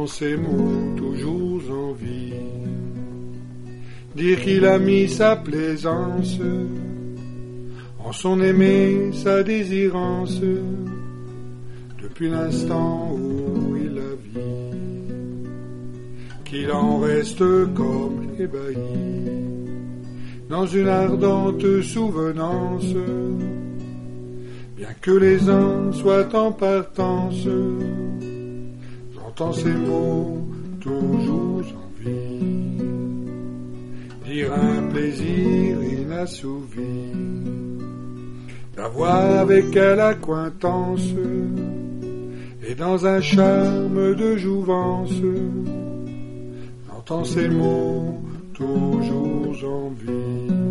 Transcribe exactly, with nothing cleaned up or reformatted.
J'entends ces mots toujours en vie, dire qu'il a mis sa plaisance en son aimé, sa désirance, depuis l'instant où il la vit, qu'il en reste comme ébahi dans une ardente souvenance, bien que les uns soient en partance. J'entends ces mots toujours en vie, dire un plaisir inassouvi, d'avoir avec elle acquaintance, et dans un charme de jouvence, j'entends ces mots toujours en vie.